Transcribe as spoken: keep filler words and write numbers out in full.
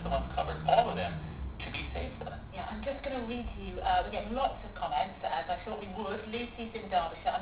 the ones covered, all of them, to be safer. Yeah, I'm just going to read to you, uh, we're getting lots of comments, as I thought we would. Lucy's in Derbyshire.